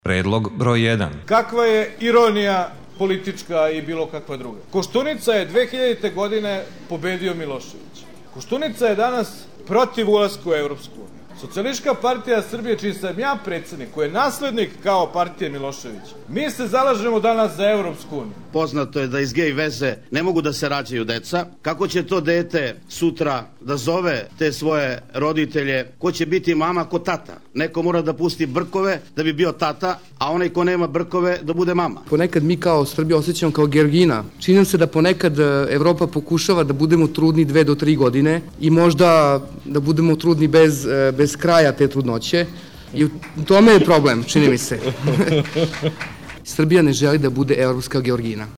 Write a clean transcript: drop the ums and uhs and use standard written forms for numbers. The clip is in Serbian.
Predlog broj 1. Kakva je ironija politička i bilo kakva druga? Koštunica je 2000. godine pobedio Milošević. Koštunica je danas protiv ulaska u Evropsku uniju. Socijalistička partija Srbije, čiji sam ja predsednik, koji je naslednik kao partije Miloševića, mi se zalažemo danas za Evropsku uniju. Poznato je da iz gej veze ne mogu da se rađaju deca. Kako će to dete sutra da zove te svoje roditelje? Ko će biti mama, ko tata? Neko mora da pusti brkove da bi bio tata, a onaj ko nema brkove da bude mama. Ponekad mi kao Srbija osjećamo kao Georgina. Čini nam se da ponekad Evropa pokušava da budemo trudni 2 do 3 godine i možda da budemo trudni bez kraja te trudnoće. I u tome je problem, čini mi se. Srbija ne želi da bude evropska Georgina.